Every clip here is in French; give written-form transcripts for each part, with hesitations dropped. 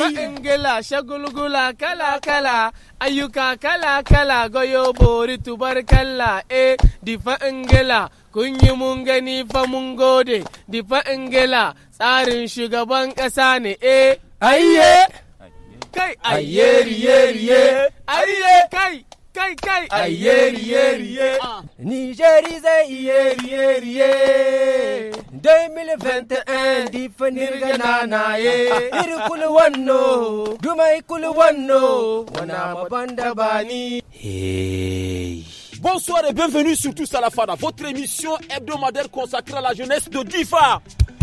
ingila shagulgula kala kala ayyuka kala kala goyo bori tubarkalla difa ingila kun yi mun gani fa mun gode difa ingila tsarin shugaban ƙasa ne ayye kai ayyeri yeri ayye kai ayyeri Nigeri zai yeri 2021 difa nirga nanaye iri kulu wanno dumai kulu wanno wana mabanda bani hey. Bonsoir et bienvenue sur Tous à la Fada, votre émission hebdomadaire consacrée à la jeunesse de Difa.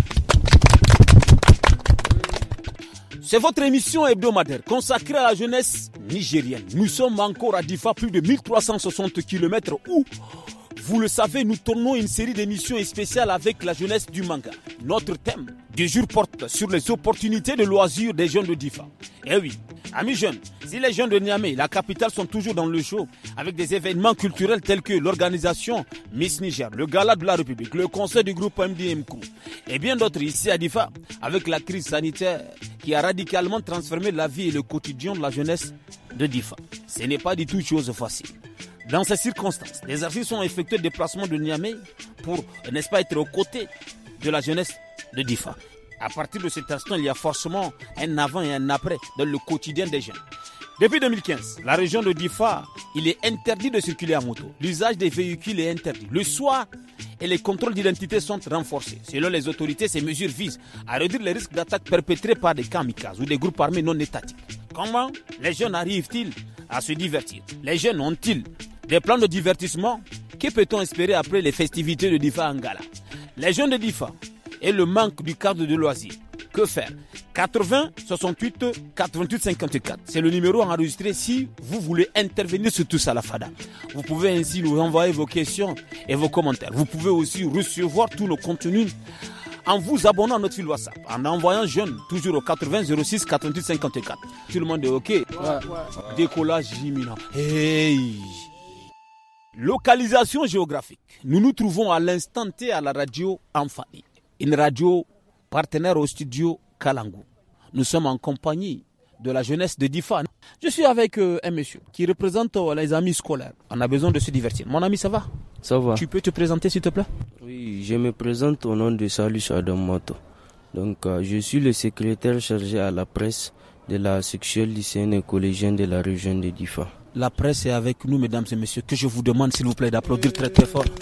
C'est votre émission hebdomadaire consacrée à la jeunesse nigérienne. Nous sommes encore à Difa, plus de 1360 km où, vous le savez, nous tournons une série d'émissions spéciales avec la jeunesse du manga. Notre thème du jour porte sur les opportunités de loisirs des jeunes de Difa. Eh oui, amis jeunes, si les jeunes de Niamey, la capitale, sont toujours dans le show avec des événements culturels tels que l'organisation Miss Niger, le Gala de la République, le concert du groupe MDM Crew et bien d'autres ici à Difa, avec la crise sanitaire qui a radicalement transformé la vie et le quotidien de la jeunesse de Difa. Ce n'est pas du tout chose facile. Dans ces circonstances, les artistes ont effectué le déplacement de Niamey pour, n'est-ce pas, être aux côtés de la jeunesse de Difa. À partir de cet instant, il y a forcément un avant et un après dans le quotidien des jeunes. Depuis 2015, la région de Difa, il est interdit de circuler à moto. L'usage des véhicules est interdit. Le soir et les contrôles d'identité sont renforcés. Selon les autorités, ces mesures visent à réduire les risques d'attaques perpétrées par des kamikazes ou des groupes armés non étatiques. Comment les jeunes arrivent-ils à se divertir? Les jeunes ont-ils des plans de divertissement? Que peut-on espérer après les festivités de Difa en Gala? Les jeunes de Difa et le manque du cadre de loisirs. Que faire? 80 68 88 54. C'est le numéro enregistré si vous voulez intervenir sur Tous à la Fada. Vous pouvez ainsi nous envoyer vos questions et vos commentaires. Vous pouvez aussi recevoir tous nos contenus en vous abonnant à notre fil WhatsApp, en envoyant jeune toujours au 80 06 88 54. Tout le monde est OK? Ouais. Décollage imminent. Hey! Localisation géographique. Nous nous trouvons à l'instant T à la radio Amfani, une radio partenaire au studio Kalangu. Nous sommes en compagnie de la jeunesse de Difa. Je suis avec un monsieur qui représente les amis scolaires. On a besoin de se divertir. Mon ami, ça va? Ça va. Tu peux te présenter s'il te plaît? Oui, je me présente au nom de Salus Adam Moto. Donc, je suis le secrétaire chargé à la presse de la section lycéenne et collégienne de la région de Difa. La presse est avec nous, mesdames et messieurs, que je vous demande s'il vous plaît d'applaudir très très fort.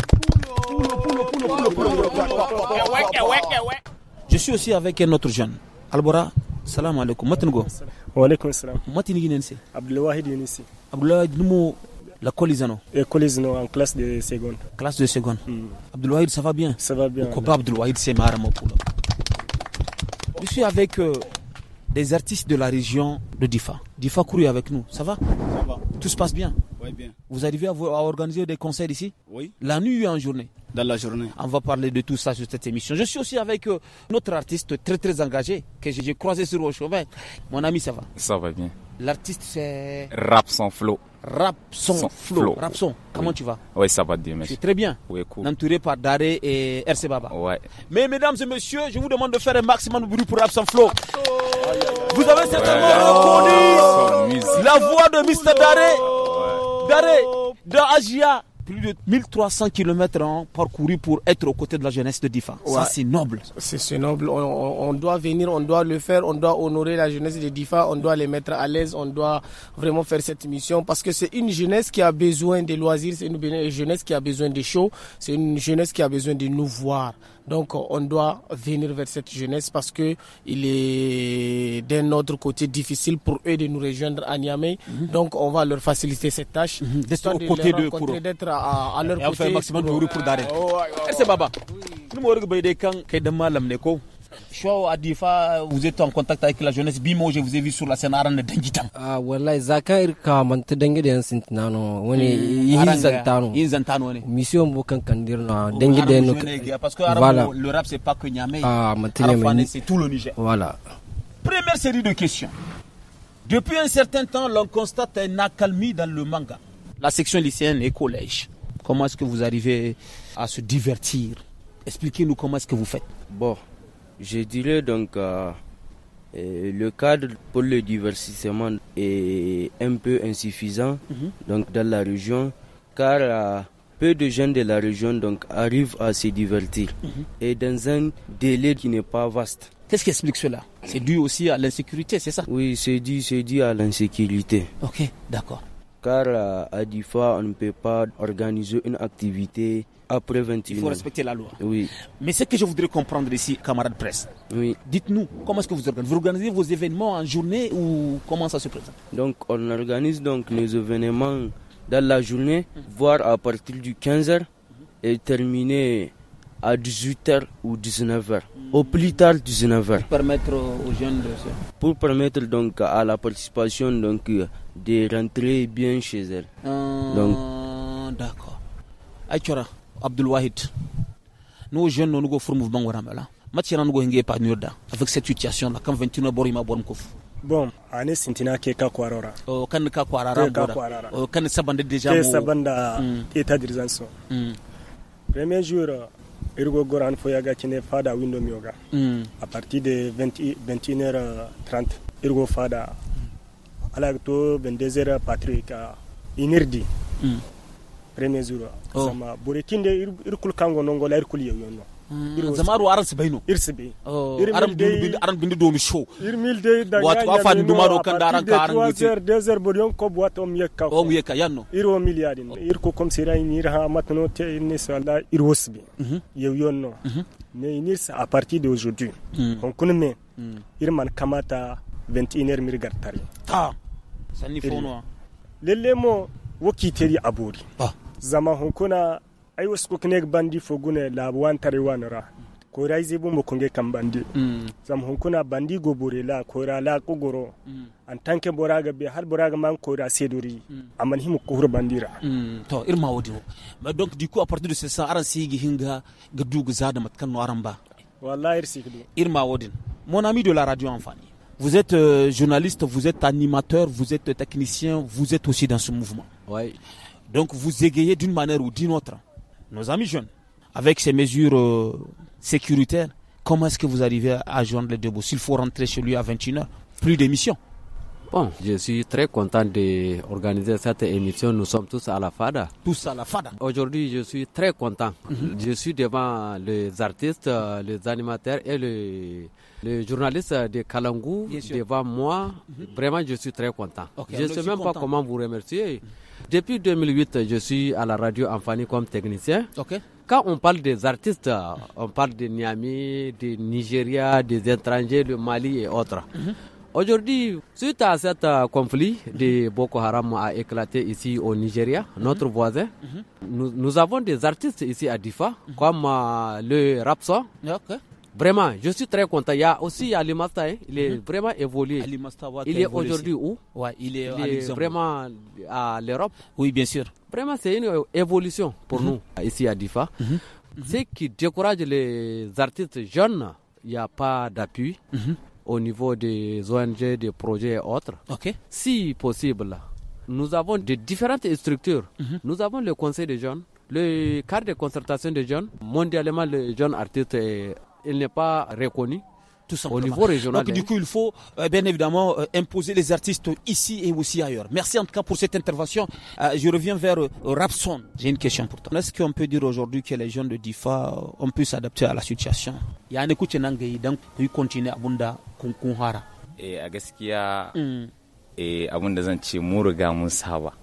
Je suis aussi avec un autre jeune. Albora, salam alaikum. Matingo. Wa alaikum salam. Matini Ginense. Abdelwahid Younisi. Abdelwahid Numo, la Colisano. Et Colisano en classe de seconde. Classe de seconde. Abdelwahid, ça va bien? Ça va bien. Pourquoi Abdelwahid, c'est Maramopoulo? Je suis avec des artistes de la région de Difa. Difa couru avec nous. Ça va? Ça va. Tout se passe bien? Oui, bien. Vous arrivez à organiser des concerts ici? Oui. La nuit ou en journée? Dans la journée. On va parler de tout ça sur cette émission. Je suis aussi avec notre artiste très très engagé que j'ai croisé sur le chemin. Mon ami, ça va? Ça va bien. L'artiste c'est Rapson Flo. Rapson Flo. Rapson, comment tu vas? Oui, ça va bien, merci. C'est très bien. Oui, cool. Entouré par Daré et RC Baba. Ouais. Mais mesdames et messieurs, je vous demande de faire un maximum de bruit pour Rapson Flo. Vous avez certainement reconnu la voix de Mr. Daré. Daré de Agia. Plus de 1300 km parcourus pour être aux côtés de la jeunesse de Difa. Ouais. Ça, c'est noble. C'est noble. On doit venir, on doit le faire, on doit honorer la jeunesse de Difa, on doit les mettre à l'aise, on doit vraiment faire cette mission parce que c'est une jeunesse qui a besoin de loisirs, c'est une jeunesse qui a besoin de show, c'est une jeunesse qui a besoin de nous voir. Donc on doit venir vers cette jeunesse parce que il est d'un autre côté difficile pour eux de nous rejoindre à Niamey. Donc on va leur faciliter cette tâche, d'être aux côtés d'eux, d'être à leur côté. On fait un maximum de bruit pour Daré. C'est Baba. À Difa, vous êtes en contact avec la jeunesse. Bimo, je vous ai vu sur la scène Arane Dengitan. Ah, wallahi Zakir ka mante dengue den sintnano woni yinzantano woni mission bokan kandirna dengue den parce que le rap c'est pas que Niamey. Ah, c'est tout le Niger. Voilà. Première série de questions. Depuis un certain temps, l'on constate une accalmie dans le manga. La section lycéenne et collège. Comment est-ce que vous arrivez à se divertir? Expliquez-nous comment est-ce que vous faites. Bon, je dirais donc Le cadre pour le divertissement est un peu insuffisant donc dans la région, car peu de jeunes de la région donc arrivent à se divertir et dans un délai qui n'est pas vaste. Qu'est-ce qui explique cela? C'est dû aussi à l'insécurité, c'est ça? Oui, c'est dû à l'insécurité. Ok, d'accord. Car à Difa, on ne peut pas organiser une activité après 21 Il faut respecter la loi. Oui. Mais ce que je voudrais comprendre ici, camarades presse, oui. Dites-nous, comment est-ce que vous organisez? Vous organisez vos événements en journée ou comment ça se présente? Donc, on organise donc nos événements dans la journée, voire à partir du 15h et terminer à 18h ou 19h. Au plus tard 19h. Pour permettre aux jeunes de se... Pour permettre donc à la participation donc de rentrer bien chez elles. D'accord. Aïchora, Abdul Wahid, nous jeunes nous go for mouvement waramala. Matira nous go henge pa nurda avec cette situation là quand 21 borima borom kof. Bon, ane sintina ke ka kwarora. O kan ka kwarara boda. O kan sabande déjà mo. Ke sabanda état d'urgence. Premier jour irgo goran foyaga kine fada window mioga. À partir de 21h30 irgo fada ala to 22h patrick inirdi. Premier jour sama borekinde irkul kango nongo la irkul yono. Zamaru aran sibaino irsibe aran bindu do mi show irmil de da wat wa fan dumaro kan daran ka aran gite 2h bodion ko boîte om yekka o yekka yanno iro milliardin irko comme sira inir ha matno te ni sala irosbi yono mais inir à partir d'aujourd'hui on connaît irman kamata 21h mirgartari sani fono lelemo wokiteri abori zama honkona ay wasko knek bandi fogune labwan tarewanara ko raize bumbo konge kambandi zam honkona bandi gobore la ko ra la ko goro en tant que boraga be har boraga man ko ra sedori aman himu ko hur bandira to irma wodi mais donc du coup à partir de ce ça aran sigi hinga gaddu zada matkan no aramba wallahi irsikdu irma wodin mon ami de la radio Enfani, vous êtes journaliste, vous êtes animateur, vous êtes technicien, vous êtes aussi dans ce mouvement. Ouais. Donc vous égayez d'une manière ou d'une autre nos amis jeunes, avec ces mesures sécuritaires. Comment est-ce que vous arrivez à joindre les deux bouts? S'il faut rentrer chez lui à 21h, plus d'émissions. Bon, je suis très content d'organiser cette émission. Nous sommes tous à la FADA. Tous à la FADA. Aujourd'hui, je suis très content. Je suis devant les artistes, les animateurs et les journalistes de Kalangu devant moi. Vraiment, je suis très content. Okay, je ne sais même pas comment vous remercier. Depuis 2008, je suis à la radio Enfani comme technicien. Okay. Quand on parle des artistes, on parle de Niamey, de Nigeria, des étrangers, le Mali et autres. Aujourd'hui, suite à cet conflit de Boko Haram a éclaté ici au Nigeria, notre voisin, nous avons des artistes ici à Difa, comme le Rapson. Okay. Vraiment, je suis très content. Il y a aussi Ali Masta, il est vraiment évolué. Il est aujourd'hui où? Ouais, il est vraiment à l'Europe. Oui, bien sûr. Vraiment, c'est une évolution pour nous ici à Difa. Ce qui décourage les artistes jeunes, il n'y a pas d'appui au niveau des ONG, des projets et autres. Okay. Si possible, nous avons de différentes structures. Nous avons le conseil des jeunes, le cadre de concertation des jeunes. Mondialement, les jeunes artistes, il n'est pas reconnu au niveau régional. Donc du coup, il faut bien évidemment imposer les artistes ici et aussi ailleurs. Merci en tout cas pour cette intervention. Je reviens vers Rapson. J'ai une question pour toi. Est-ce qu'on peut dire aujourd'hui que les jeunes de Difa ont pu s'adapter à la situation? Il y a un écoute donc ils continuent à bunda kunhara. Et a gaskiya abun da zan ce mu riga mun saba.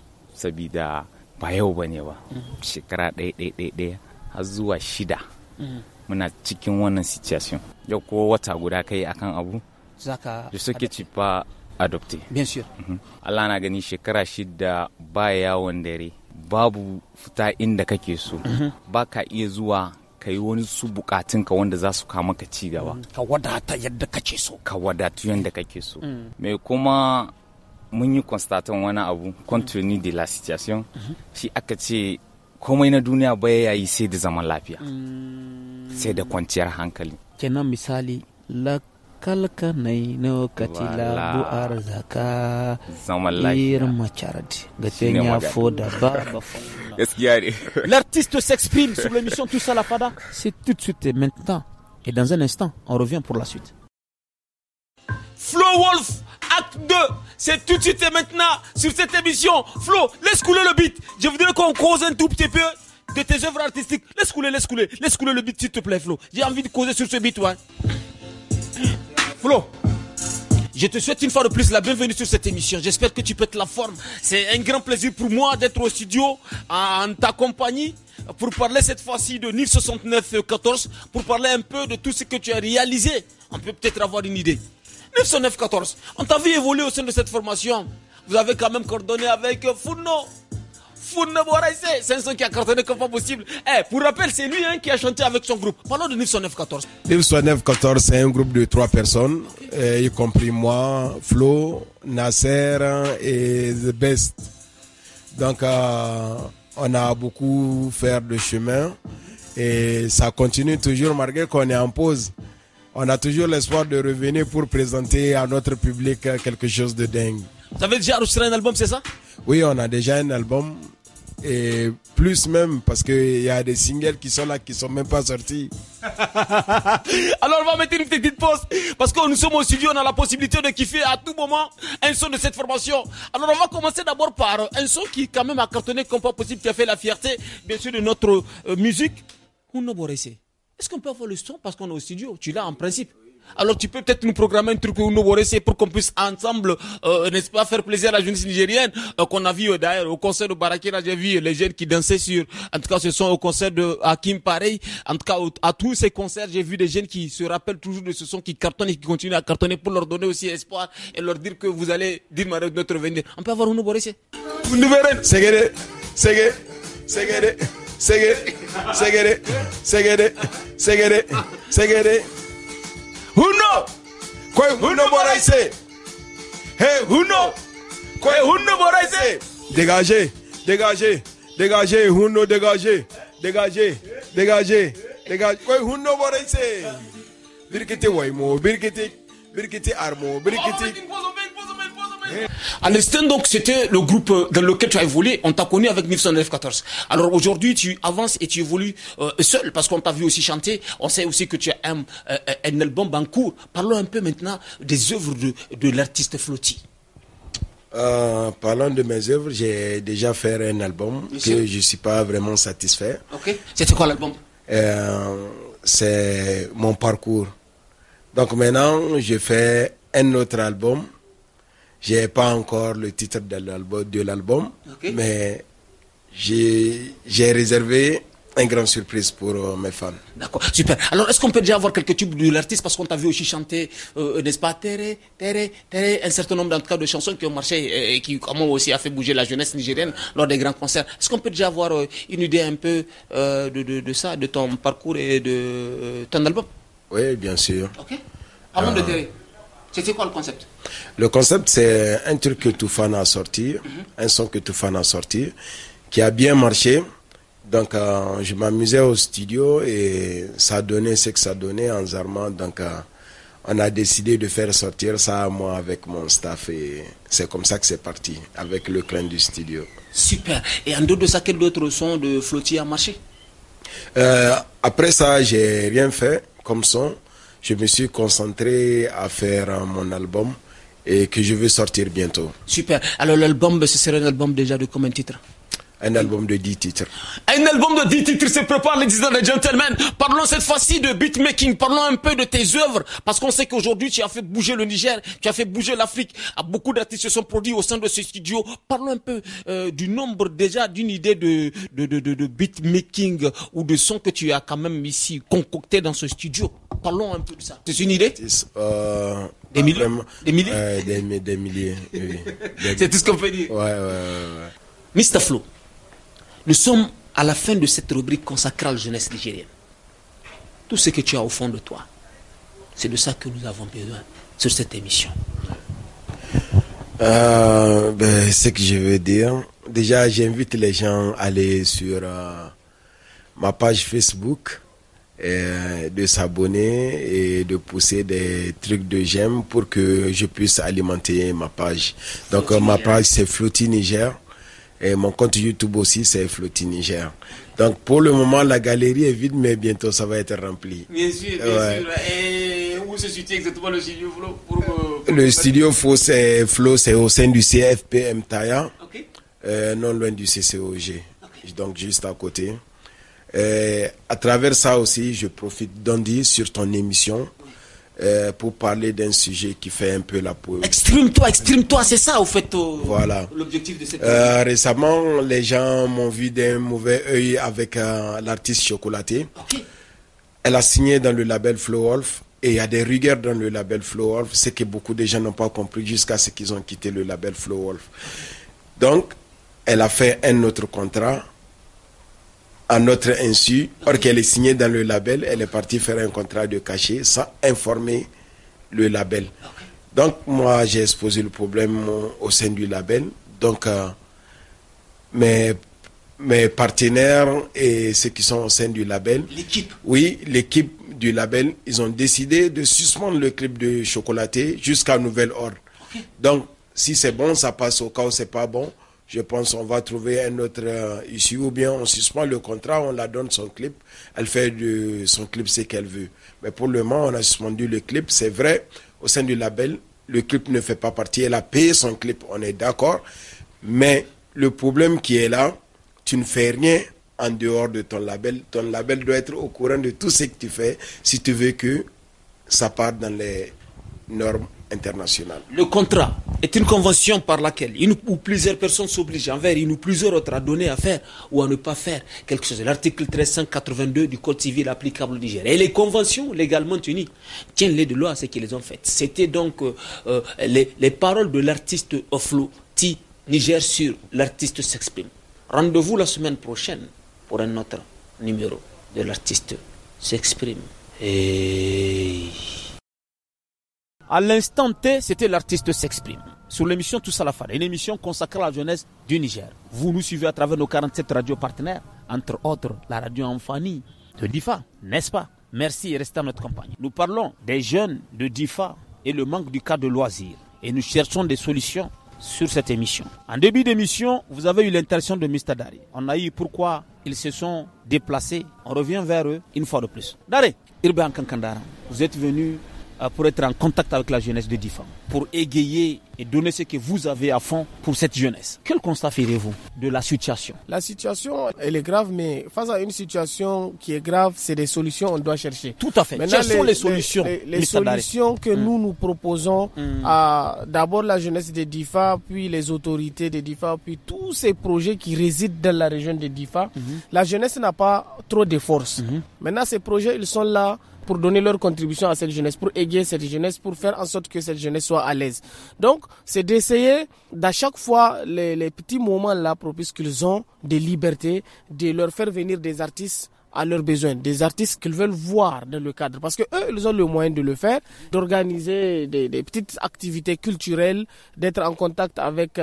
Sabida ba yau bane ba. Shekara ɗaya har zuwa 6. Muna cikin wannan situation. Yau ko wata guda kai akan abu je sais que tu pas adopté. Bien sûr. Allah na gani shekara 6 ba yawon dare, babu fita inda kake so, ba ka iya zuwa kai wani su bukatunka wanda za su kawo maka ci gaba. Ka wadata yadda kake so. Ka wadatu yadda kake so. Me kuma mun yi constatant wani abu compte tenu de la situation, shi aka ce komai na duniya baya yayi sai da zaman lafiya. Sai da kwanciyar hankali. Kenan misali la kalka nai no katila bu arzaka zaman lafiya irma charity gatenya foda baba gaskiya ne. L'artiste s'exprime sur l'émission Tous à la Fada. C'est tout de suite et maintenant. Et dans un instant, on revient pour la suite. Flo Wolf, acte 2. C'est tout de suite et maintenant sur cette émission. Flo, laisse couler le beat. Je voudrais qu'on cause un tout petit peu de tes œuvres artistiques. Laisse couler le beat s'il te plaît, Flo. J'ai envie de causer sur ce beat, ouais. Flo, je te souhaite une fois de plus la bienvenue sur cette émission. J'espère que tu pètes la forme. C'est un grand plaisir pour moi d'être au studio en ta compagnie pour parler cette fois-ci de NIF 6914, pour parler un peu de tout ce que tu as réalisé. On peut peut-être avoir une idée. NIF 6914, on t'a vu évoluer au sein de cette formation. Vous avez quand même coordonné avec Founo Boraïse. C'est un son qui a coordonné comme pas possible. Pour rappel, c'est lui qui a chanté avec son groupe. Parlons de NIF 6914. NIF 6914, c'est un groupe de 3 personnes, y compris moi, Flo, Nasser et The Best. Donc, on a beaucoup fait de chemin et ça continue toujours malgré qu'on est en pause. On a toujours l'espoir de revenir pour présenter à notre public quelque chose de dingue. Vous avez déjà enregistré un album, c'est ça? Oui, on a déjà un album et plus même parce qu'il y a des singles qui sont là qui sont même pas sortis. Alors on va mettre une petite pause parce que nous sommes au studio, on a la possibilité de kiffer à tout moment un son de cette formation. Alors on va commencer d'abord par un son qui quand même a cartonné comme pas possible, qui a fait la fierté bien sûr de notre musique. Founo Boraïse. Est-ce qu'on peut avoir le son parce qu'on est au studio? Tu l'as en principe. Alors tu peux peut-être nous programmer un truc Founo Boraïse pour qu'on puisse ensemble, n'est-ce pas, faire plaisir à la jeunesse nigérienne qu'on a vu d'ailleurs au concert de Barakina. J'ai vu les jeunes qui dansaient sur, en tout cas ce son au concert de Hakim pareil. En tout cas à tous ces concerts j'ai vu des jeunes qui se rappellent toujours de ce son, qui cartonne et qui continue à cartonner pour leur donner aussi espoir et leur dire que vous allez dire notre venir. On peut avoir Founo Boraïse? Segede, segede, segede, segede, segede, segede, segede, segede. Huno, quoi Huno Boraïse? Hey Huno, quoi Huno Boraïse? Dégagez, dégagez, dégagez, Huno, dégagez, dégagez, dégagez, dégagez. Quoi Huno Boraïse? Birkete Waimo, Birkete Armo, Birkete. À l'instant donc c'était le groupe dans lequel tu as évolué. On t'a connu avec NIF 6914. Alors aujourd'hui tu avances et tu évolues seul parce qu'on t'a vu aussi chanter. On sait aussi que tu as un album en cours. Parlons un peu maintenant des œuvres de l'artiste Flotti. Parlant de mes œuvres, j'ai déjà fait un album que je suis pas vraiment satisfait. Ok. C'était quoi l'album? C'est mon parcours. Donc maintenant je fais un autre album. J'ai pas encore le titre de l'album, okay. Mais j'ai réservé une grande surprise pour mes fans. D'accord, super. Alors, est-ce qu'on peut déjà avoir quelques tubes de l'artiste parce qu'on t'a vu aussi chanter, n'est-ce pas, Tere, un certain nombre en tout cas de chansons qui ont marché et qui comment aussi a fait bouger la jeunesse nigérienne lors des grands concerts. Est-ce qu'on peut déjà avoir une idée un peu de ça, de ton parcours et de ton album? Oui, bien sûr. Ok. Parlons de Tere. C'était quoi le concept? Le concept, c'est un truc que Toufan a sorti, un son que Toufan a sorti, qui a bien marché. Donc, je m'amusais au studio et ça a donné ce que ça donnait en Zarma. Donc, on a décidé de faire sortir ça, moi, avec mon staff. Et c'est comme ça que c'est parti, avec le clan du studio. Super. Et en dehors de ça, quel autre son de Flotti a marché? Après ça, j'ai rien fait comme son. Je me suis concentré à faire mon album et que je vais sortir bientôt. Super. Alors l'album, ce serait un album déjà de combien de titres? Un album de 10 titres. Un album de 10 titres se prépare, ladies and gentlemen. Parlons cette fois-ci de beatmaking. Parlons un peu de tes œuvres. Parce qu'on sait qu'aujourd'hui, tu as fait bouger le Niger, tu as fait bouger l'Afrique. Beaucoup d'artistes se sont produits au sein de ce studio. Parlons un peu du nombre déjà, d'une idée de beatmaking ou de sons que tu as quand même ici concocté dans ce studio. Parlons un peu de ça. C'est une idée? Des milliers? Des milliers? Des milliers, oui. C'est tout ce qu'on peut dire. Ouais. Mr. Flo, nous sommes à la fin de cette rubrique consacrée à la jeunesse nigérienne. Tout ce que tu as au fond de toi, c'est de ça que nous avons besoin sur cette émission. Ce que je veux dire, déjà j'invite les gens à aller sur ma page Facebook, de s'abonner et de pousser des trucs de j'aime pour que je puisse alimenter ma page. Donc ma page c'est Flotti Niger. Et mon compte YouTube aussi, c'est Flotti Niger. Donc, pour le moment, la galerie est vide, mais bientôt, ça va être rempli. Bien sûr, bien sûr. Et où se situe exactement le studio Flow Le studio Flow, c'est au sein du CFP Mtaya, non loin du CCOG, donc juste à côté. À travers ça aussi, je profite d'Andy sur ton émission pour parler d'un sujet qui fait un peu la poésie. Exprime-toi, c'est ça au fait voilà. L'objectif de cette récemment, les gens m'ont vu d'un mauvais œil avec l'artiste Chocolaté. Elle a signé dans le label Flow Wolf et il y a des rigueurs dans le label Flow Wolf, ce que beaucoup de gens n'ont pas compris jusqu'à ce qu'ils ont quitté le label Flow Wolf. Donc, elle a fait un autre contrat à notre insu, or qu'elle est signée dans le label, elle est partie faire un contrat de cachet sans informer le label. Donc moi j'ai exposé le problème au sein du label. Donc mes partenaires et ceux qui sont au sein du label, l'équipe du label, ils ont décidé de suspendre le clip de Chocolaté jusqu'à nouvel ordre. Donc si c'est bon, ça passe. Au cas où c'est pas bon, je pense qu'on va trouver un autre issue, ou bien on suspend le contrat, on la donne son clip, elle fait de son clip ce qu'elle veut. Mais pour le moment, on a suspendu le clip. C'est vrai, au sein du label, le clip ne fait pas partie. Elle a payé son clip, on est d'accord. Mais le problème qui est là, tu ne fais rien en dehors de ton label. Ton label doit être au courant de tout ce que tu fais si tu veux que ça parte dans les normes internationales. Le contrat est une convention par laquelle une ou plusieurs personnes s'obligent envers une ou plusieurs autres à donner à faire ou à ne pas faire quelque chose. L'article 1382 du Code civil applicable au Niger. Et les conventions légalement tenues tiennent les de loi à ce qu'ils ont fait. C'était donc les paroles de l'artiste Oflo Ti Niger sur l'artiste s'exprime. Rendez-vous la semaine prochaine pour un autre numéro de l'artiste s'exprime. Et... À l'instant T, c'était l'artiste s'exprime. Sur l'émission Tous à la Fada, une émission consacrée à la jeunesse du Niger. Vous nous suivez à travers nos 47 radios partenaires, entre autres la radio Amfani de Difa, n'est-ce pas? Merci et restez à notre compagnie. Nous parlons des jeunes de Difa et le manque du cadre de loisirs. Et nous cherchons des solutions sur cette émission. En début d'émission, vous avez eu l'intervention de Mr. Dari. On a eu pourquoi ils se sont déplacés. On revient vers eux une fois de plus. Dari, Irban Kankandara, vous êtes venu pour être en contact avec la jeunesse de Difa, pour égayer et donner ce que vous avez à fond pour cette jeunesse. Quel constat ferez-vous de la situation? La situation, elle est grave, mais face à une situation qui est grave, c'est des solutions qu'on doit chercher. Tout à fait. Maintenant, quelles sont les solutions? Les solutions que nous proposons à d'abord la jeunesse de Difa, puis les autorités de Difa, puis tous ces projets qui résident dans la région de Difa. La jeunesse n'a pas trop de force. Maintenant, ces projets, ils sont là pour donner leur contribution à cette jeunesse, pour égayer cette jeunesse, pour faire en sorte que cette jeunesse soit à l'aise. Donc, c'est d'essayer, d'à chaque fois, les petits moments là propices qu'ils ont de liberté, de leur faire venir des artistes à leurs besoins, des artistes qu'ils veulent voir dans le cadre, parce que eux, ils ont le moyen de le faire, d'organiser des petites activités culturelles, d'être en contact avec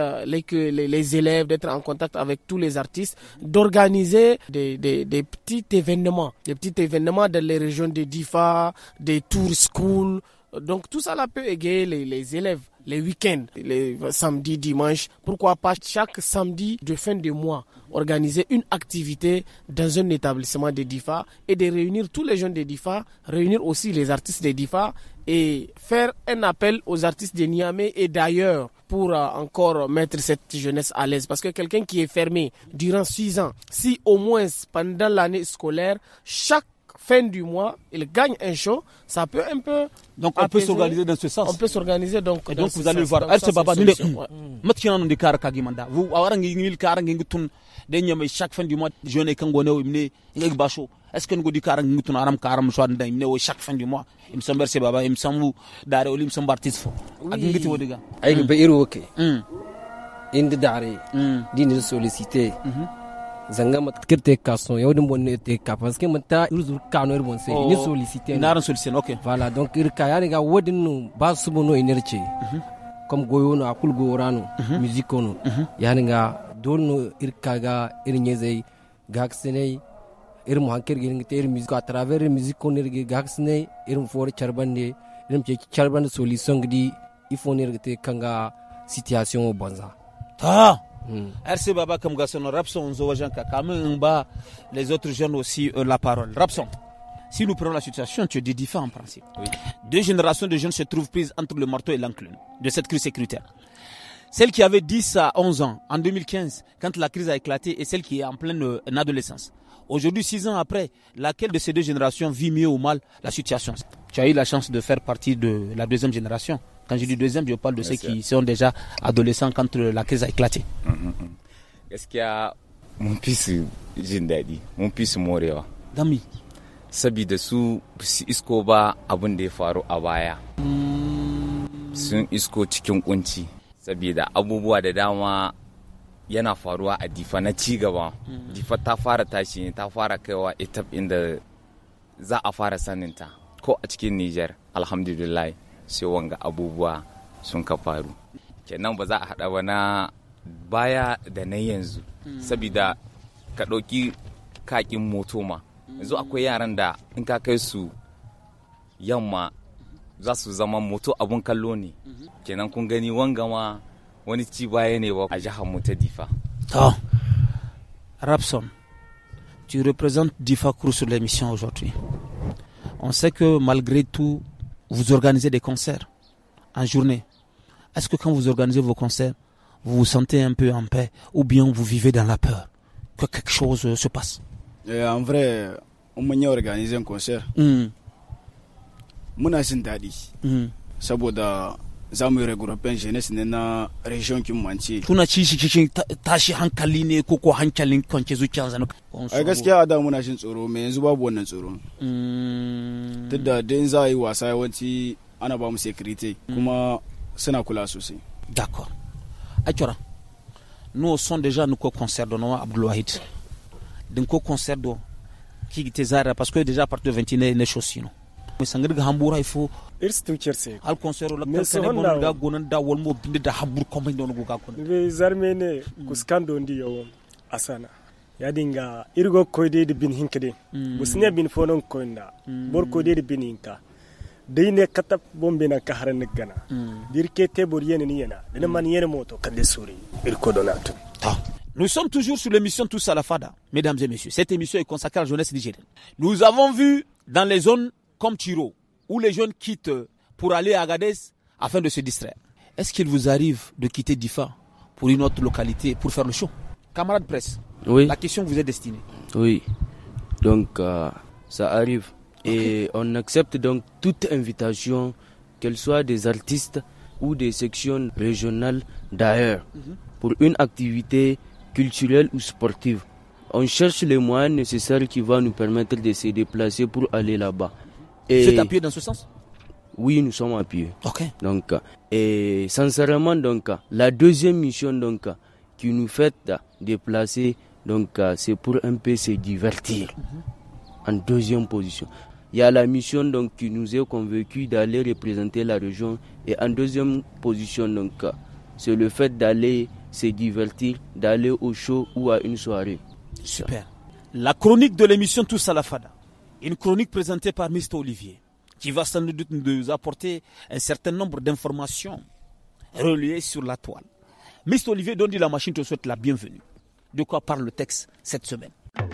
les élèves, d'être en contact avec tous les artistes, d'organiser des petits événements dans les régions de Difa, des tours school. Donc tout ça là peut égayer les élèves. Les week-ends, les samedis, dimanches, pourquoi pas chaque samedi de fin de mois, organiser une activité dans un établissement de Difa et de réunir tous les jeunes de Difa, réunir aussi les artistes de Difa et faire un appel aux artistes de Niamey et d'ailleurs pour encore mettre cette jeunesse à l'aise. Parce que quelqu'un qui est fermé durant 6 ans, si au moins pendant l'année scolaire, chaque fin du mois, il gagne un show, ça peut un peu... Donc on peut s'organiser dans ce sens. On peut s'organiser donc. Et donc vous allez voir. Vous chaque fin du mois, jeune est-ce que nous chaque fin du mois, il me semble c'est baba, il me semble d'arrêt, il me semble artiste fo. Aïe beiro ok. Inde d'arrêt, dîner sollicité. Zanga mat kirte kason yow dum bonne te ka parce que mata urzu kano bon se ni solliciter naran solliciter OK voilà donc ir ka yani ga wodinu ba subono energy comme goyono akul gorano musique ono yani ga dolno ir ka ga ir nyezei gaksene ir mo hanker gi ir musique à travers musique ono ir gaksene ir for charbande ir mche charbande solution di il faut nergete kanga situation bonza ta RC Baba comme Gasson Rapson Zowajanka Kamemba les autres jeunes aussi la parole Rapson Si nous prenons la situation, tu es de Difa en principe. Oui. 2 générations de jeunes se trouvent prises entre le marteau et l'enclume de cette crise sécuritaire. Celle qui avait 10 à 11 ans en 2015, quand la crise a éclaté, et celle qui est en pleine adolescence. Aujourd'hui, 6 ans après, laquelle de ces 2 générations vit mieux ou mal la situation? Tu as eu la chance de faire partie de la 2e génération. Quand je dis 2e, je parle de ceux qui sont déjà adolescents quand la crise a éclaté. Est-ce qu'il y a mon fils Jindadi, mon fils Morewa? Dami. Sabida su isko ba abin da ya faru a baya. Sun isko cikin kunci. Sabida abubuwa da dama yana faruwa a Difa na ci gaba. Difa ta fara tashi ne, ta fara kaiwa etap inda za a fara saninta. Ko a cikin Niger, alhamdulillah, sai wanga abubuwa sun ka faru. Kenan ba za a haɗa ba na baya da na yanzu. Sabida ka ɗauki kakin moto ma. Yanzu akwai yaran da in ka kai su yamma za su zama moto abun kallo ne. Kenan kun gani wanga ma wani ci baya ne ba a jihar mu ta Difa. Rapson, tu représentes Difa Crew sur l'émission aujourd'hui. On sait que malgré tout, vous organisez des concerts en journée. Est-ce que quand vous organisez vos concerts, vous vous sentez un peu en paix ou bien vous vivez dans la peur que quelque chose se passe? En vrai, on m'a organisé un concert. Muna jin daɗi saboda za mu yi regroupin jeunesse ne na region kin mance. Kuna ci shi cikin tashi hankali ne ko hankalin kwance zuciyar zanu? A gaskiya da muna jin tsoro, me yanzu babu wannan tsoro. Duk da in za a yi wasa yawanci ana ba mu security kuma suna kula sosai. D'accord. Achora, nous sommes déjà nous concert de Noah Abdoulouahid. Donc concert de qui était zara parce que déjà à partir de 21 ne chose non. Mais sangir hambura il faut al concert la kan bon ga gonan da wal mo binde da hambur ko mai don ga kon. Ve zarmene kuskando ndi yo asana. Ya dinga irgo koyde de bin hinkede. Busne bin fonon koynda. Bor koyde de bin hinka. Deyne katap bombe na kaharan gana. Dirke te bor yene ni yana. De man yene moto kande suri. Irko donato. Nous sommes toujours sur l'émission Tous à la Fada, mesdames et messieurs. Cette émission est consacrée à la jeunesse nigérienne. Nous avons vu dans les zones comme Tiro, où les jeunes quittent pour aller à Agadez afin de se distraire. Est-ce qu'il vous arrive de quitter Difa pour une autre localité pour faire le show? Camarade presse, oui. La question vous est destinée. Oui, donc ça arrive. Et on accepte donc toute invitation, qu'elle soit des artistes ou des sections régionales d'ailleurs, pour une activité culturelle ou sportive. On cherche les moyens nécessaires qui vont nous permettre de se déplacer pour aller là-bas. Et vous êtes appuyé dans ce sens? Oui, nous sommes appuyés. Ok. Donc, et sincèrement, donc, la deuxième mission donc, qui nous fait déplacer, donc, c'est pour un peu se divertir. En deuxième position. Il y a la mission donc, qui nous est convaincue d'aller représenter la région. Et en deuxième position, donc, c'est le fait d'aller se divertir, d'aller au show ou à une soirée. Super. La chronique de l'émission Tous à la Fada. Une chronique présentée par Mr. Olivier, qui va sans doute nous apporter un certain nombre d'informations reliées sur la toile. Mr. Olivier Dondi la machine te souhaite la bienvenue. De quoi parle le texte cette semaine?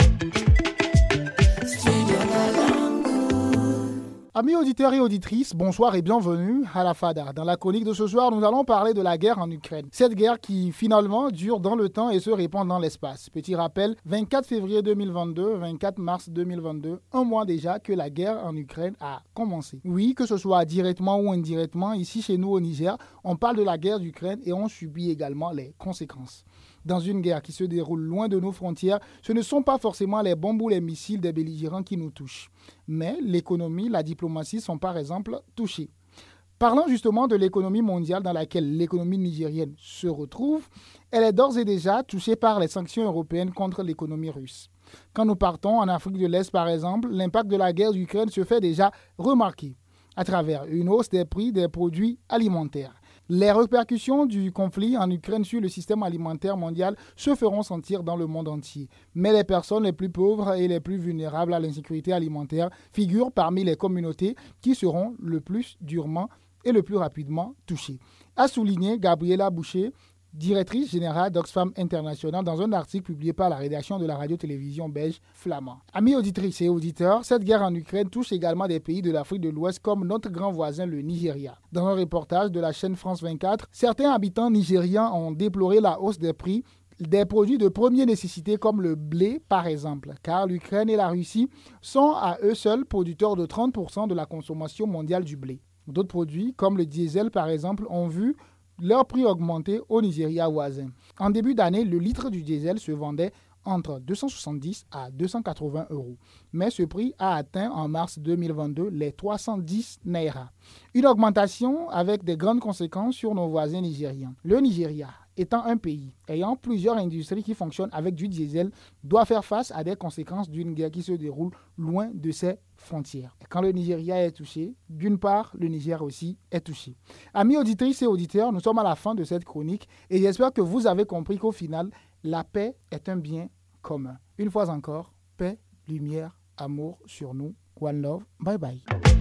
Amis auditeurs et auditrices, bonsoir et bienvenue à la Fada. Dans la chronique de ce soir, nous allons parler de la guerre en Ukraine. Cette guerre qui finalement dure dans le temps et se répand dans l'espace. Petit rappel, 24 février 2022, 24 mars 2022, un mois déjà que la guerre en Ukraine a commencé. Oui, que ce soit directement ou indirectement, ici chez nous au Niger, on parle de la guerre d'Ukraine et on subit également les conséquences. Dans une guerre qui se déroule loin de nos frontières, ce ne sont pas forcément les bombes ou les missiles des belligérants qui nous touchent. Mais l'économie, la diplomatie sont par exemple touchées. Parlant justement de l'économie mondiale dans laquelle l'économie nigérienne se retrouve, elle est d'ores et déjà touchée par les sanctions européennes contre l'économie russe. Quand nous partons en Afrique de l'Est par exemple, l'impact de la guerre d'Ukraine se fait déjà remarquer à travers une hausse des prix des produits alimentaires. Les répercussions du conflit en Ukraine sur le système alimentaire mondial se feront sentir dans le monde entier. Mais les personnes les plus pauvres et les plus vulnérables à l'insécurité alimentaire figurent parmi les communautés qui seront le plus durement et le plus rapidement touchées. A souligné Gabriela Boucher, directrice générale d'Oxfam International, dans un article publié par la rédaction de la radio-télévision belge Flamand. Amis auditrices et auditeurs, cette guerre en Ukraine touche également des pays de l'Afrique de l'Ouest comme notre grand voisin le Nigeria. Dans un reportage de la chaîne France 24, certains habitants nigérians ont déploré la hausse des prix des produits de première nécessité comme le blé par exemple, car l'Ukraine et la Russie sont à eux seuls producteurs de 30% de la consommation mondiale du blé. D'autres produits comme le diesel par exemple ont vu leur prix augmenter au Nigeria voisin. En début d'année, le litre du diesel se vendait entre 270 à 280 euros. Mais ce prix a atteint en mars 2022 les 310 naira. Une augmentation avec de grandes conséquences sur nos voisins nigérians. Le Nigeria, étant un pays ayant plusieurs industries qui fonctionnent avec du diesel, doit faire face à des conséquences d'une guerre qui se déroule loin de ses frontières. Et quand le Nigeria est touché, d'une part, le Niger aussi est touché. Amis auditrices et auditeurs, nous sommes à la fin de cette chronique et j'espère que vous avez compris qu'au final, la paix est un bien commun. Une fois encore, paix, lumière, amour sur nous. One love. Bye bye.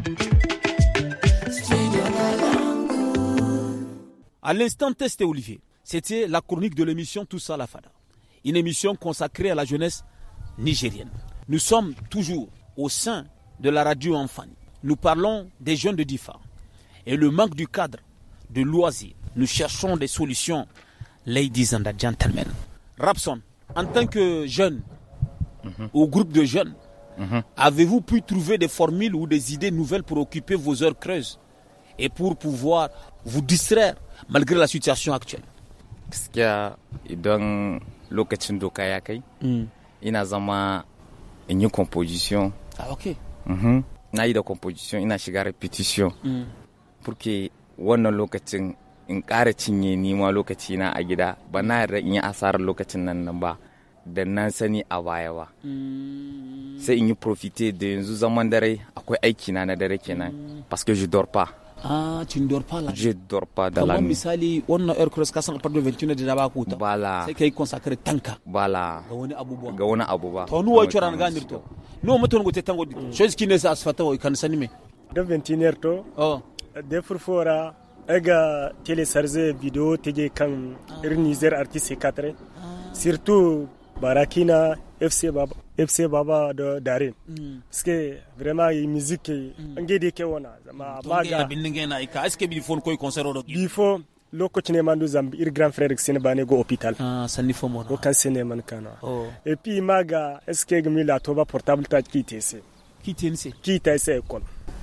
À l'instant, testé Olivier. C'était la chronique de l'émission Tous à la Fada. Une émission consacrée à la jeunesse nigérienne. Nous sommes toujours au sein de la radio en famille. Nous parlons des jeunes de Difa. Et le manque du cadre, de loisirs. Nous cherchons des solutions. Ladies and gentlemen. Rapson, en tant que jeune, au groupe de jeunes, avez-vous pu trouver des formules ou des idées nouvelles pour occuper vos heures creuses et pour pouvoir vous distraire malgré la situation actuelle? Gaskiya idan lokacin doka ya kai ina zama in yi composition. Ah, ok. Na yi da composition ina shiga repetition porque wannan lokacin in ƙara cinye nima lokaci na a gida ba na yarda in yi asarar lokacin nan ba da nan sani a baya ba sai in yi profite da yanzu zaman dare akwai aiki na dare kenan parce que je dors pas. Ah, tu ne dors pas là? Je dors pas dans la nuit. Comment misali wannan heure cross kasan apart de 21 da ba ku ta? Bala. Sai kai consacrer tanka. Bala. Ga wani abubuwa. Ga wani abubuwa. To nuwa chora na ganir to. No muton go te tango di. Chose qui ne sa asfata o kan sanime. De 21 to. Oh. De furfora ega télécharger vidéo tege kan Niger artiste 4. Surtout Barakina FC Baba de Darin. Parce que vraiment la musique ngede ke wona ma maga binninge na ika est-ce que bi fon koy concert do bi fo lokoti ne mandu zambi ir grand frère sene bane go hôpital sanni fo mo ko kan sene man kana et puis maga est-ce que gmi la toba portable ta kitese kon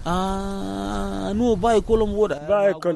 no bay kolom woda bay kon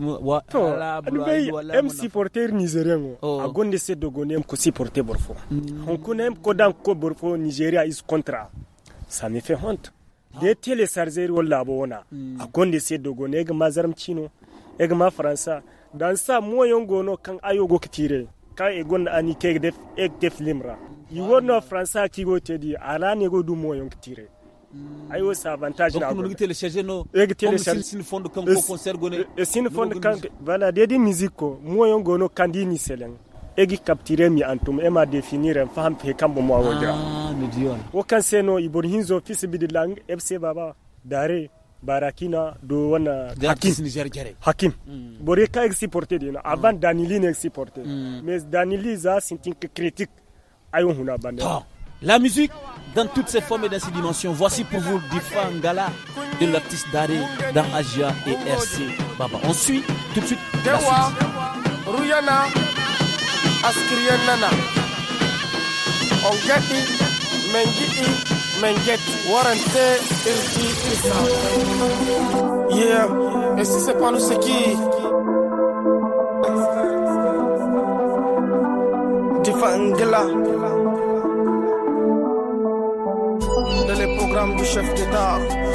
em supporter nigérien a gonde se do gonem ko supporter borfo on konem ko dan ko borfo Nigeria is contra ça me fait honte de télécharger wala bona a gonde se do gone ga mazaram chino e ga ma faransa dan sa moyon gono kan ayogo kitire ka e gonda ani ke def limra yi wono faransa ki go tedi ala ne go du moyon kitire ayo sa avantage na ko ngite le charger no comme sin fond kan ko concert gone e sin fond kan voilà de musique moyon gono kandini selen egi capturer mi antum e ma définir en fam pe kambo mo awodra ne dion o kan seno ibor hinzo fils bidilang FC Baba Dare Barakina do wana Hakim bore ka exporter dina avant Danili ne exporter mais Danili za sintin critique ayo huna banda. La musique dans toutes ses formes et dans ses dimensions. Voici pour vous Difa Ngala de l'artiste Daré dans Agia et RC Baba. On suit tout de suite la suite. Ruyana Askriyanana Ongeti Mengeti Warante Irti Irsa. Yeah, et si c'est pas nous c'est qui? Difa Ngala dans les programmes du chef d'État.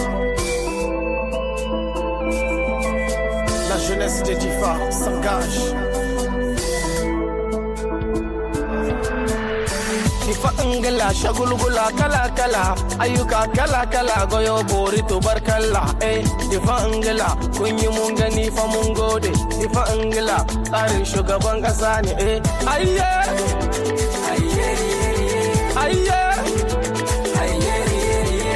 La jeunesse de Difa s'engage. Difa Ngala shagulugula kala kala ayuka kala kala goyo bori to barkalla Difa Ngala kunyi mungani fa mungode Difa Ngala tsarin shugaban kasa ne ayye ayye ayye Difa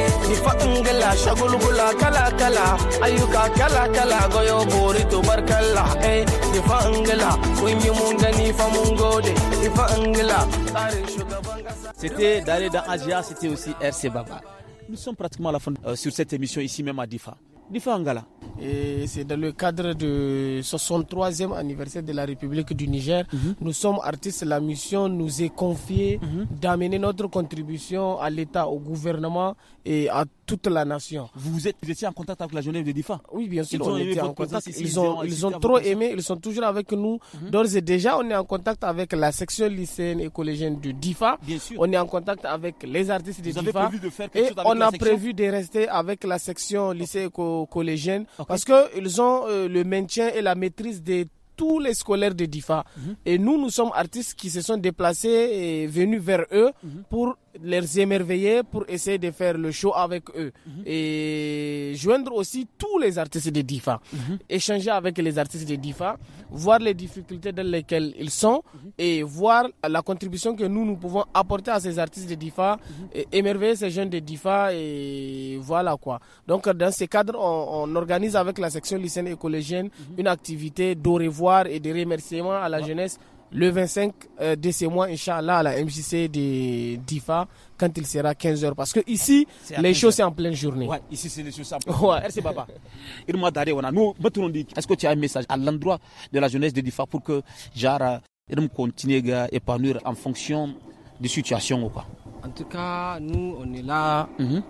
difa ngala shagulgula kala kala ayuka kala kala goyo bori to barkalla difa ngala kunyi mun gani fa mun gode difa ngala tsarin shugaban kasa. C'était d'aller dans Agia, c'était aussi RC Baba. Nous sommes pratiquement à la fin sur cette émission ici même à Difa. Difa Angala. Et c'est dans le cadre du 63e anniversaire de la République du Niger. Nous sommes artistes, la mission nous est confiée d'amener notre contribution à l'État, au gouvernement et à toute la nation. Vous étiez en contact avec la jeunesse de Difa? Oui, bien sûr, on était en contact. Ils ont trop aimé, ils sont toujours avec nous. D'ores et déjà, on est en contact avec la section lycéenne et collégienne de Difa. Bien sûr. On est en contact avec les artistes de Difa. Vous avez prévu de faire quelque chose avec la section? On a prévu de rester avec la section lycée et collégienne. Okay. Parce qu'ils ont le maintien et la maîtrise de tous les scolaires de Difa. Et nous sommes artistes qui se sont déplacés et venus vers eux pour les émerveiller, pour essayer de faire le show avec eux. Et joindre aussi tous les artistes de Difa. Échanger avec les artistes de Difa, voir les difficultés dans lesquelles ils sont et voir la contribution que nous pouvons apporter à ces artistes de Difa, et émerveiller ces jeunes de Difa et voilà quoi. Donc dans ce cadre, on organise avec la section lycéenne et collégienne une activité d'au revoir et de remerciements à la jeunesse le 25 de ce mois, Inch'Allah, à la MJC de Difa, quand il sera 15h. Parce que ici, les choses c'est en pleine journée. Ouais, ici c'est les choses en pleine journée. Merci Baba. Est-ce que tu as un message à l'endroit de la jeunesse de Difa pour que Jara continue à épanouir en fonction des situations ou quoi? En tout cas, nous, on est là,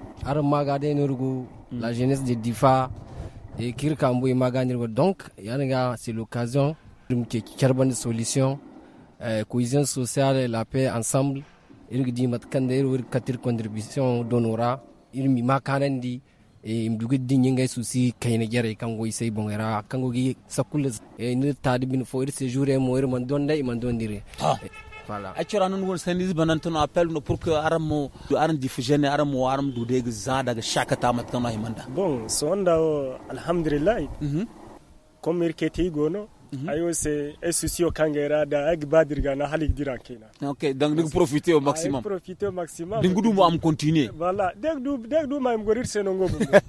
la jeunesse de Difa, et Kirkambo et Maganirgo. Donc, c'est l'occasion de bonne solution, cohésion sociale, la paix ensemble. Il dit que contribution d'honora, il m'a dit et il me dit que souci Kainegere Kango Issei Bongera, Kangogi Sakul, et il t'a dit qu'il faut séjourner, mourir, mandonne et mandonne. Voilà. Nous avons appel pour que Aramo, Aram diffusion, Aramo, Aram du Degzada, Shakata Matama Imanda. Bon, Sonda, Alhamdulillah, comme Irketi Gono. Ayo c'est un souci au Kangera da Agbadirga na halik dirankina. OK, donc nous profiter au maximum. Profiter au maximum. Dingudu mo am continuer. Voilà, degdu ma mgorir senongo.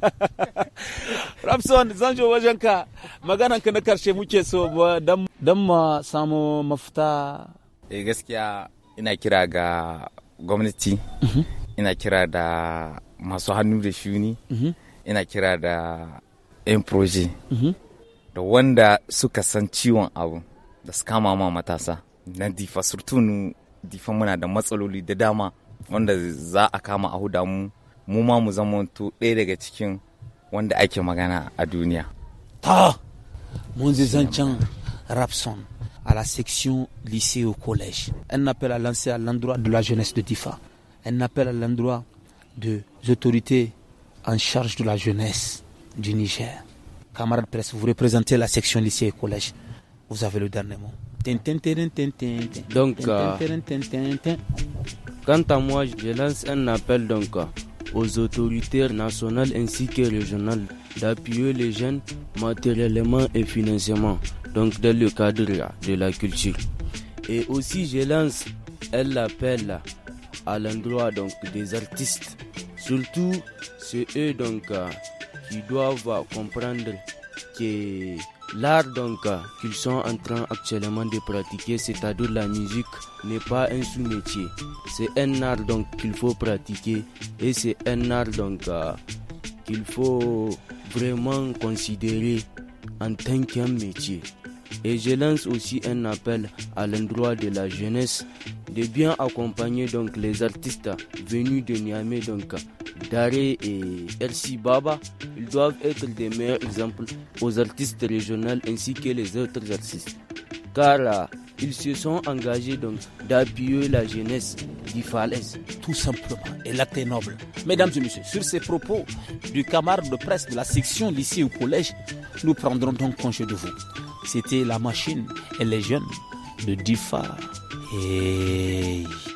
Rapson zanjo wajanka magana ka na karshe muke so dan samu mafita. Gaskiya ina kira ga gwamnati, ina kira da masu hannu da shuni, ina kira da yan proje. Da wanda suka san ciwon abu da su kama ma matasa na Difa, surtunu Difa muna da matsaloli da dama wanda za a kama a huda mu ma mu zama to ɗaya daga cikin wanda ake magana a duniya. Mun zancen Rapson à la section lycée au collège. Un appel à lancer à l'endroit de la jeunesse de Difa. Un appel à l'endroit des autorités en charge de la jeunesse du Niger. Camarade presse, vous représentez la section lycée et collège. Vous avez le dernier mot. Donc, quant à moi, je lance un appel donc aux autorités nationales ainsi que régionales d'appuyer les jeunes matériellement et financièrement, donc dans le cadre de la culture. Et aussi, je lance un appel à l'endroit donc des artistes, surtout ceux donc qui doivent comprendre que l'art donc qu'ils sont en train actuellement de pratiquer, c'est-à-dire la musique, n'est pas un sous-métier. C'est un art donc qu'il faut pratiquer et c'est un art donc qu'il faut vraiment considérer en tant qu'un métier. Et je lance aussi un appel à l'endroit de la jeunesse de bien accompagner donc les artistes venus de Niamey, donc Daré et RC Baba. Ils doivent être des meilleurs exemples aux artistes régionaux ainsi que les autres artistes. Car ils se sont engagés donc d'appuyer la jeunesse d'Ifalaise. Tout simplement. Et l'acte est noble. Mesdames et messieurs, sur ces propos du camarade de presse de la section lycée ou collège, nous prendrons donc congé de vous. C'était la machine et les jeunes de Difa. Hey.